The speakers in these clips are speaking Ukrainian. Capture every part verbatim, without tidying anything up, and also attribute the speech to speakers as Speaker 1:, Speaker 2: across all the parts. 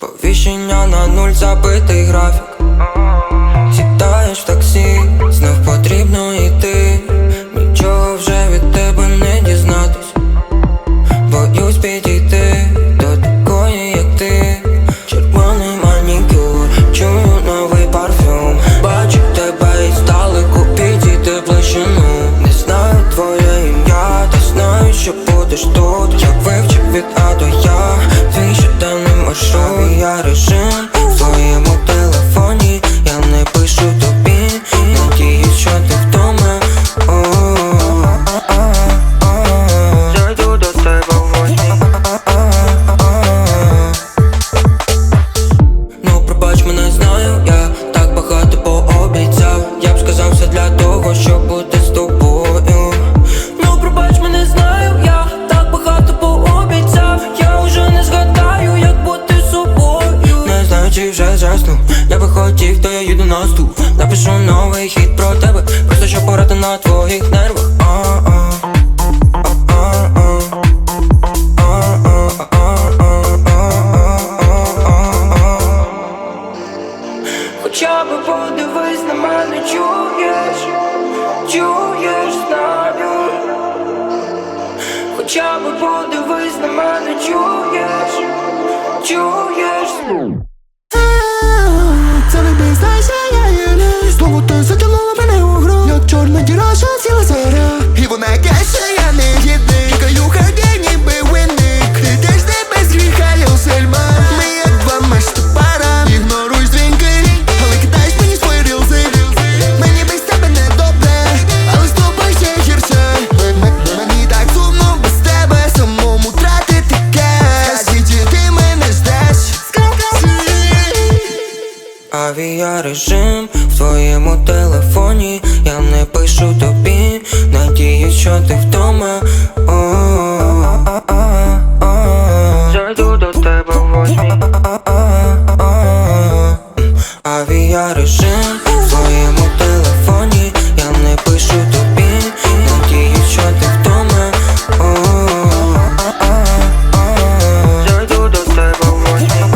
Speaker 1: Сповіщення на нуль, забитий графік. Сідаєш в таксі, знов потрібно йти. Нічого вже від тебе не дізнатись. Боюсь підійти до такої, як ти. Червоний манікюр, чую новий парфюм. Бачу тебе і здалеку, підійти в ближину. Не знаю твоє ім'я, та знаю, що будеш тут. Я вивчив від А до Я твій щоденний маршрут. Авіарежим в твоєму телефоні, я не пишу тобі. Надіюсь, що ти вдома. Зайду до тебе в восьмій. Ну пробач, мене знаю, я так багато пообіцяв. Я б сказав все для того, щоб бути з тобою. Ну пробач, мене знаю, я так багато пообіцяв. Я вже не згадаю, як бути з собою. Не знаю, чи вже заснув. Я би хотів, то я їду на стул. Напишу новий хіт про тебе, просто щоб порати на твоїх нервах. Хоча би подивись на мене, чуєш, чуєш, знаю. Хоча би подивись на мене, чуєш, чуєш.
Speaker 2: Це не бізнайся, я єлі. Знову ти затягнула мене у гру, як чорна діра, що ціла заря. І вона каже, я не гідний. Кикаю хаді, ніби винник. Ти теж не без гріха, я у сельма. Ми як два мешти пара. Ігноруй дзвінки, але кидаєш мені свої рілзи. Мені без тебе не добре, але з тобою ще гірше. Мені так сумно без тебе, самому тратити кеш. Скажи, ти мене ждеш.
Speaker 1: Авіарежим в твоєму телефоні, я не пишу тобі. Надіюсь, що ти вдома. Зайду до тебе в восьмій. Авіарежим в твоєму телефоні, я не пишу тобі. Надіюсь, що ти вдома. Зайду до тебе в восьмій.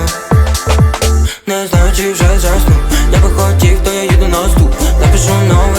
Speaker 1: Не знаю, чи вже заснув. Я би хотів, то я їду на стул. Напишу новий